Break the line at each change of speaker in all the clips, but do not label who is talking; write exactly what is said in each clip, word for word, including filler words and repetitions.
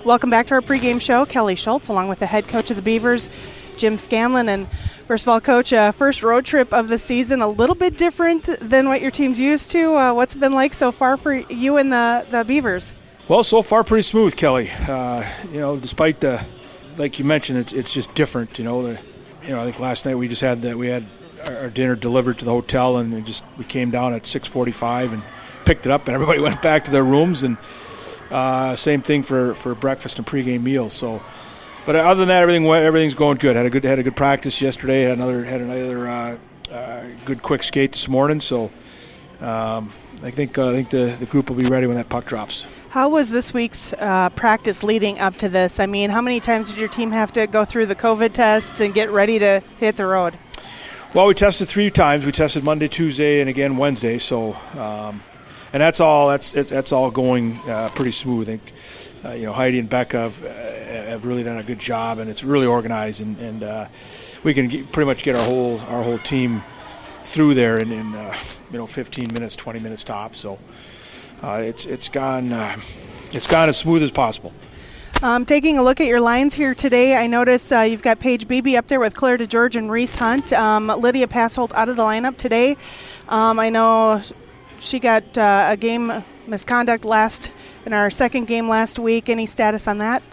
Welcome back to our pregame show. Kelly Schultz, along with the head coach of the Beavers, Jim Scanlon. And first of all, Coach, uh, first road trip of the season, a little bit different than what your team's used to. Uh, what's it been like so far for you and the, the Beavers?
Well, so far pretty smooth, Kelly. Uh, you know, despite the, like you mentioned, it's it's just different. You know, the, you know, I think last night we just had that we had our dinner delivered to the hotel, and we just we came down at six forty-five and picked it up, and everybody went back to their rooms, and uh, same thing for, for breakfast and pregame meals. So, but other than that, everything went, everything's going good. Had a good had a good practice yesterday. Had another had another uh, uh, good quick skate this morning. So, um, I think uh, I think the the group will be ready when that puck drops.
How was this week's uh, practice leading up to this? I mean, how many times did your team have to go through the COVID tests and get ready to hit the road?
Well, we tested three times. We tested Monday, Tuesday, and again Wednesday. So, um, and that's all. That's it, that's all going uh, pretty smooth. I think uh, you know Heidi and Becca have, uh, have really done a good job, and it's really organized, and, and uh, we can get, pretty much get our whole our whole team through there in, in uh, you know fifteen minutes, twenty minutes tops. So. Uh, it's it's gone uh, it's gone as smooth as possible.
Um, taking a look at your lines here today, I notice uh, you've got Paige Beebe up there with Claire DeGeorge and Reese Hunt. Um, Lydia Passolt out of the lineup today. Um, I know she got uh, a game misconduct last in our second game last week. Any status on that?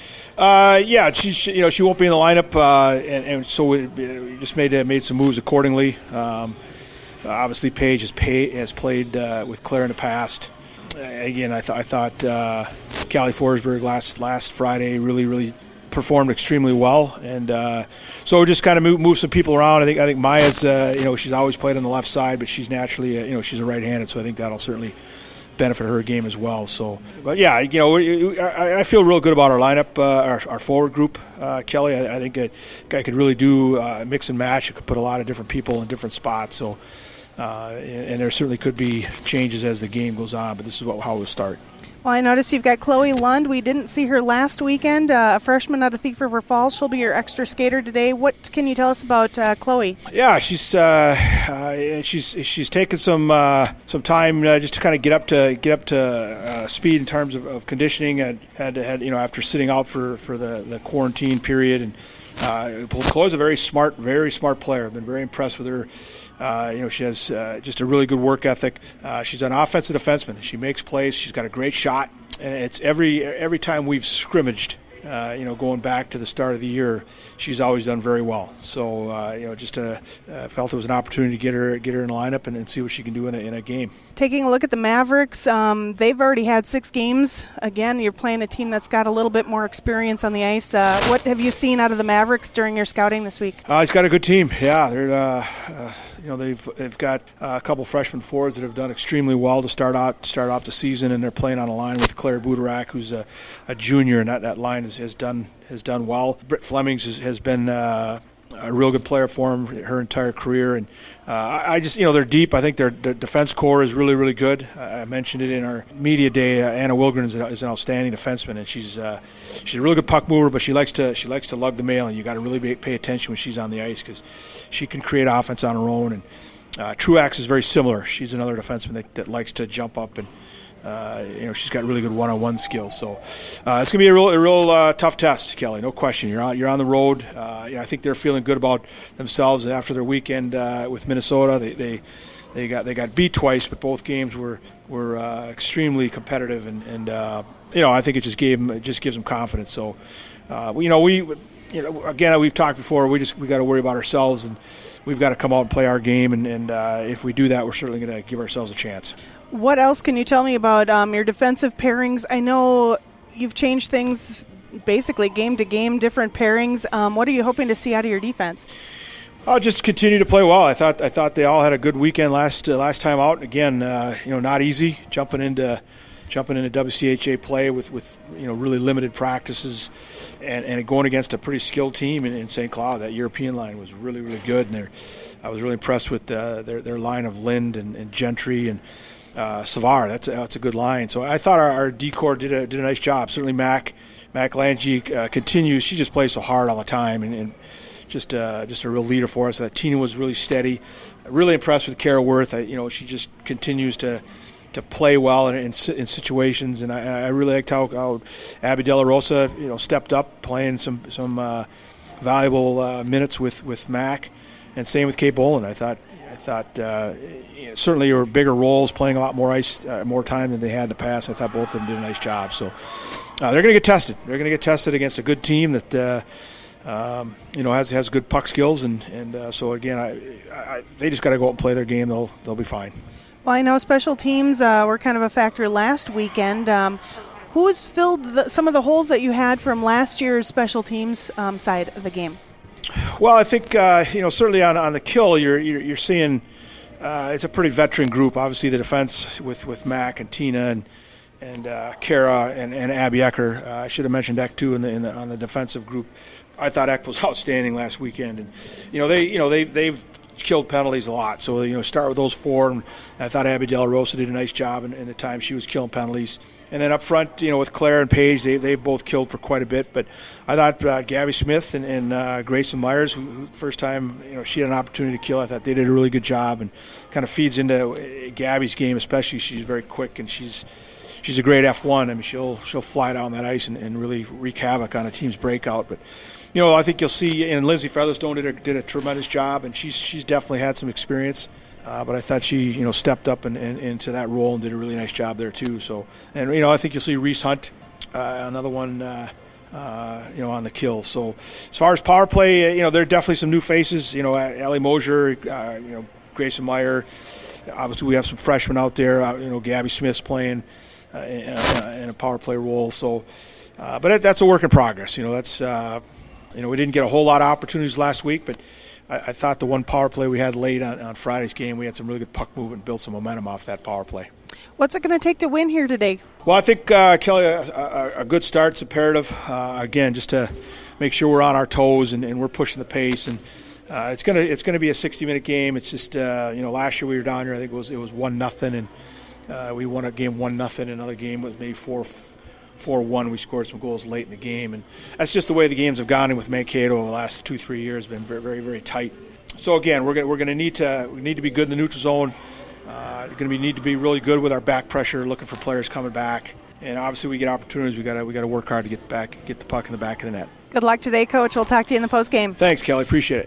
Uh, yeah, she, she you know she won't be in the lineup, uh, and, and so we, we just made uh, made some moves accordingly. Um, obviously, Paige has pay, has played uh, with Claire in the past. Again, I, th- I thought uh, Callie Forsberg last last Friday really, really performed extremely well, and uh, so just kind of move, move some people around. I think I think Maya's uh, you know she's always played on the left side, but she's naturally uh, you know she's a right-handed, so I think that'll certainly benefit her game as well. So, but yeah, you know I, I feel real good about our lineup, uh, our, our forward group, uh, Kelly. I, I think a guy could really do uh, mix and match. It could put a lot of different people in different spots. So. Uh, and, and there certainly could be changes as the game goes on, but this is what, how it will start.
Well, I noticed you've got Chloe Lund. We didn't see her last weekend, uh, a freshman out of Thief River Falls. She'll be your extra skater today. What can you tell us about uh, Chloe?
Yeah, she's uh, uh, she's she's taken some uh, some time uh, just to kind of get up to get up to uh, speed in terms of, of conditioning. And had had you know after sitting out for, for the, the quarantine period, and uh, Chloe's a very smart, very smart player. I've been very impressed with her. Uh, you know, she has uh, just a really good work ethic. Uh, she's an offensive defenseman. She makes plays. She's got a great shot. And it's every every time we've scrimmaged, uh, you know, going back to the start of the year, she's always done very well. So, uh, you know, just uh, uh, felt it was an opportunity to get her get her in the lineup and, and see what she can do in a, in a game.
Taking a look at the Mavericks, um, they've already had six games. Again, you're playing a team that's got a little bit more experience on the ice. Uh, what have you seen out of the Mavericks during your scouting this week?
Uh, he's got a good team. Yeah, they're uh, uh, you know they've they've got uh, a couple freshman forwards that have done extremely well to start out start off the season, and they're playing on a line with Claire Budarak, who's a, a junior, and that, that line has, has done has done well. Britt Flemings has, has been uh, a real good player for him her entire career, and uh, I, I just you know they're deep. I think their, their defense core is really really good. I mentioned it in our media day. Uh, Anna Wilgren is, is an outstanding defenseman, and she's uh, she's a really good puck mover, but she likes to she likes to lug the mail, and you got to really be, pay attention when she's on the ice because she can create offense on her own. And uh, Truax is very similar. She's another defenseman that, that likes to jump up and. Uh, you know she's got really good one-on-one skills, so uh, it's gonna be a real, a real uh, tough test, Kelly. No question. You're on, you're on the road. Uh, you know, I think they're feeling good about themselves after their weekend uh, with Minnesota. They, they they got they got beat twice, but both games were were uh, extremely competitive, and, and uh, you know I think it just gave them, it just gives them confidence. So uh, you know we you know again we've talked before. We just we got to worry about ourselves, and we've got to come out and play our game, and, and uh, if we do that, we're certainly going to give ourselves a chance.
What else can you tell me about um, your defensive pairings? I know you've changed things basically game to game, different pairings. Um, what are you hoping to see out of your defense?
I'll just continue to play well. I thought I thought they all had a good weekend last uh, last time out. Again, uh, you know, not easy jumping into jumping into W C H A play with, with you know really limited practices, and, and going against a pretty skilled team in, in Saint Cloud. That European line was really really good, and I was really impressed with uh, their their line of Lind and, and Gentry and. Uh, Savar, that's a, that's a good line. So I thought our, our D-Corps did a did a nice job. Certainly Mac Mac Lange uh, continues. She just plays so hard all the time, and, and just uh, just a real leader for us. That Tina was really steady. Really impressed with Kara Worth. I, you know, she just continues to to play well in, in, in situations, and I, I really liked how, how Abby De La Rosa, you know, stepped up, playing some some uh, valuable uh, minutes with, with Mac, and same with Kate Boland. I thought I thought uh, you know, certainly there were bigger roles, playing a lot more ice, uh, more time than they had in the past. I thought both of them did a nice job. So uh, they're going to get tested. They're going to get tested against a good team that uh, um, you know has has good puck skills, and and uh, so again, I, I, they just got to go out and play their game. They'll they'll be fine.
Well, I know special teams uh, were kind of a factor last weekend. Um, who has filled the, some of the holes that you had from last year's special teams um, side of the game?
Well, I think uh, you know certainly on on the kill, you're you're, you're seeing uh, it's a pretty veteran group. Obviously, the defense with, with Mac and Tina and and uh, Kara and, and Abby Ecker. Uh, I should have mentioned Eck too in the, in the on the defensive group. I thought Eck was outstanding last weekend, and you know they you know they they've killed penalties a lot. So, you know, start with those four. And I thought Abby De La Rosa did a nice job in, in the time she was killing penalties. And then up front, you know, with Claire and Paige, they they both killed for quite a bit. But I thought uh, Gabby Smith and, and uh, Grayson Myers, who, who first time, you know, she had an opportunity to kill. I thought they did a really good job, and kind of feeds into Gabby's game, especially. She's very quick, and she's she's a great F one. I mean, she'll she'll fly down that ice and, and really wreak havoc on a team's breakout. But you know, I think you'll see, and Lindsay Featherstone did a, did a tremendous job, and she's she's definitely had some experience. Uh, but I thought she, you know, stepped up and, and, into that role and did a really nice job there too. So, and you know, I think you'll see Reese Hunt, uh, another one, uh, uh, you know, on the kill. So, as far as power play, you know, there are definitely some new faces. You know, Ellie Mosier, uh, you know, Grayson Meyer. Obviously, we have some freshmen out there. Uh, you know, Gabby Smith's playing uh, in, uh, in a power play role. So, uh, but that's a work in progress. You know, that's. Uh, You know, we didn't get a whole lot of opportunities last week, but I, I thought the one power play we had late on, on Friday's game, we had some really good puck movement and built some momentum off that power play.
What's it going to take to win here today?
Well, I think, uh, Kelly, a, a, a good start's imperative. Uh, again, just to make sure we're on our toes and, and we're pushing the pace. And uh, it's going to it's going to be a sixty-minute game. It's just, uh, you know, last year we were down here, I think it was it was one nothing, and uh, we won a game one nothing. Another game was maybe four. four one, we scored some goals late in the game, and that's just the way the games have gone in with Mankato over the last two, three years. Been very, very, very tight. So again, we're gonna we're gonna need to we need to be good in the neutral zone. Uh, we're gonna be need to be really good with our back pressure, looking for players coming back, and obviously we get opportunities. We gotta we gotta work hard to get back, get the puck in the back of the net.
Good luck today, Coach. We'll talk to you in the post game.
Thanks, Kelly. Appreciate it.